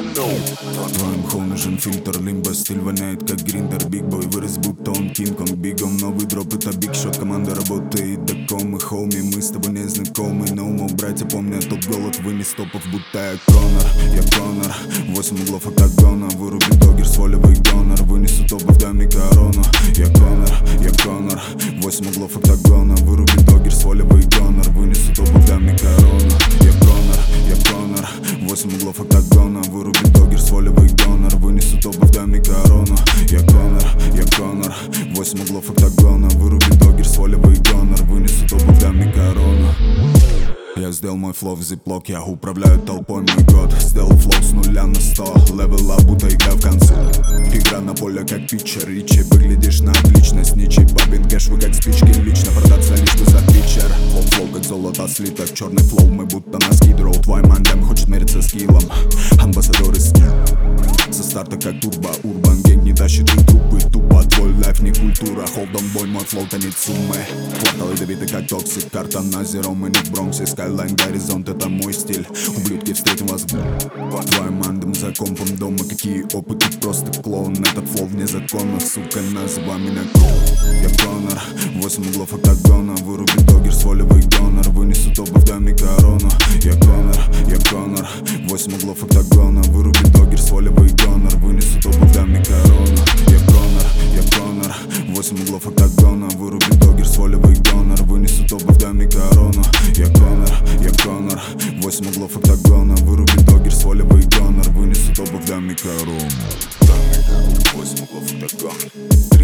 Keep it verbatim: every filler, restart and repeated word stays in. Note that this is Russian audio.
Твоим холл нужен фильтр, лимба, стиль воняет как гриндер. Бигбой вырос, будто он Кинг-Конг. Бигом новый дроп, это биг шот. Команда работает до комы, хоуми. Мы с тобой не знакомы, no more. Братья помнят тот голод, вынес топов, будто я Конор. Я Конор, восемь углов октагона. Выруби догер, сваливай донор. Вынесу топов, дай мне корону. Я Конор, я Конор, восемь углов октагона. Выруби догер, сваливай донор. Вынесу топов, дай мне корону. Я Конор, я Конор, восемь углов октагона. Выруби догер, сваливай донор. Вынесу топов, дай мне корону. Я Конор, я Конор, восемь углов октагона. Выруби догер, сваливай донор. Вынесу топов, дай мне корону. Я сделал мой флоу в зиплок, я управляю толпой мой год. Сделал флоу с нуля на сто, левел ап, будто игра в конце. Игра на поле как питчер, Ричи, выглядишь на отлично. Сничи, бабин кэш, вы как спички, лично продаться лишь бы за питчер. Флоу, флоу, как золото слиток, черный флоу, мы будто на скидроу. Твой мандем хочет мериться скиллом, амбассадоры скилл. Со старта как турбо, урбан гэнг не тащит и трупы. Тупо, твой лайф не культура, холдом бой, мой флоу тонет суммы. Кварталы добиты как токсик, карта на зеро, мы не в Бронксе. Скайлайн, горизонт, это мой стиль. Ублюдки, встретим вас в твоим мандом за компом дома. Какие опыты, просто клоун. Этот флоу вне закона, сука, называй меня клоун. Я Конор, восемь углов октагона. Выруби догер, сваливай донор. Вынесу топов, дай мне корону. Я Конор, я Конор, восемь углов октагона. Выруби догер, сваливай донор. Вынесу топов, дай мне корону. Я Конор, я Конор, восемь углов октагона. Выруби догер, сваливай донор. Вынесу топов, дай мне корону. Я Конор, я Конор, восемь углов октагона. Выруби догер, сваливай донор. Вынесу топов, дай мне корону. Восемь углов октагона.